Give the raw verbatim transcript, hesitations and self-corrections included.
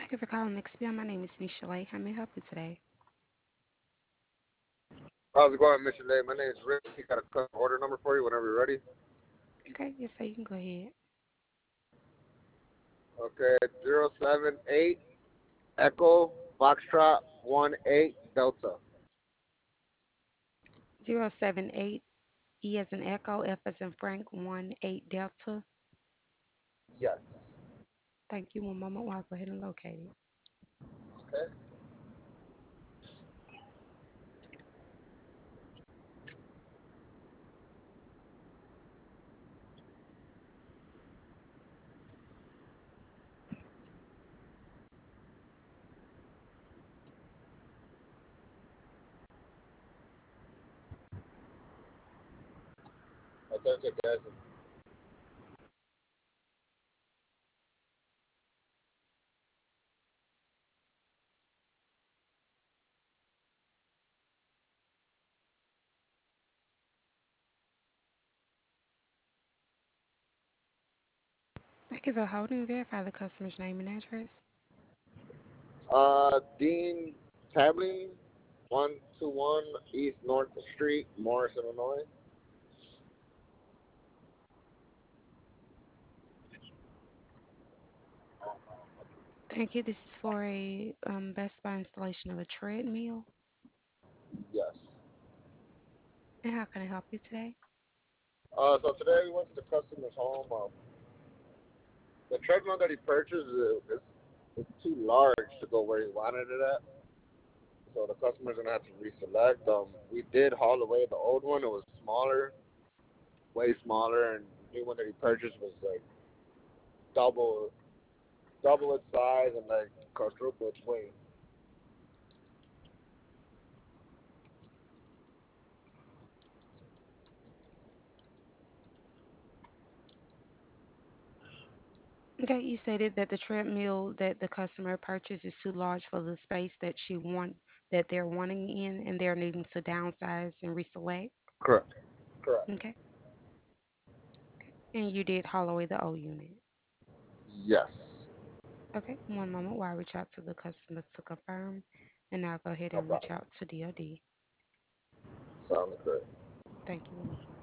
Thank you for calling X P O. My name is Nisha Lake. How may I help you today? How's it going, Mister Lay? My name is Rick. Got a customer order number for you whenever you're ready. Okay, yes, sir. You can go ahead. Okay, zero seven eight Echo Foxtrot one eight Delta. Zero seven eight E as in Echo, F as in Frank, one eight Delta. Yes. Thank you. One moment while I go ahead and locate it. Okay. Attention, guys. Thank you for holding. Verify the customer's name and address. Uh, Dean Tabling, one two one East North Street, Morris, Illinois. Thank you. This is for a um, Best Buy installation of a treadmill. Yes. And how can I help you today? Uh, so today we went to the customer's home. Um, the treadmill that he purchased uh, is is too large to go where he wanted it at. So the customer's gonna have to reselect. Um, we did haul away the old one. It was smaller, way smaller, and the new one that he purchased was like double, double its size and like quadruple its weight. Okay, you stated that the treadmill that the customer purchased is too large for the space that she want that they're wanting in, and they're needing to downsize and reselect. Correct. Correct. Okay, and you did haul away the old unit. Yes. Okay, one moment while I reach out to the customer to confirm, and I'll go ahead No and reach problem. out to D O D. Sounds good. Thank you.